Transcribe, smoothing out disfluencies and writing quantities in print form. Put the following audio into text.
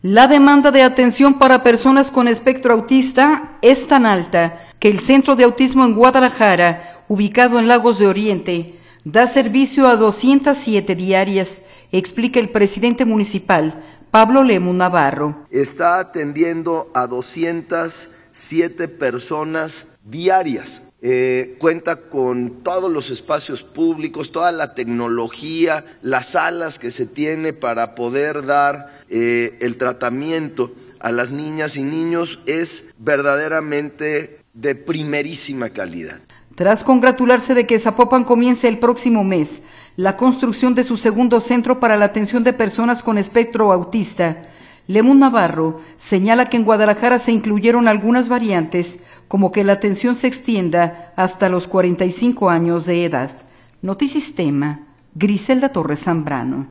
La demanda de atención para personas con espectro autista es tan alta que el Centro de Autismo en Guadalajara, ubicado en Lagos de Oriente, da servicio a 207 diarias, explica el presidente municipal, Pablo Lemus Navarro. Está atendiendo a 207 personas diarias. Cuenta con todos los espacios públicos, toda la tecnología, las salas que se tiene para poder dar el tratamiento a las niñas y niños. Es verdaderamente de primerísima calidad. Tras congratularse de que Zapopan comience el próximo mes la construcción de su segundo centro para la atención de personas con espectro autista, Lemus Navarro señala que en Guadalajara se incluyeron algunas variantes, como que la atención se extienda hasta los 45 años de edad. Notisistema, Griselda Torres Zambrano.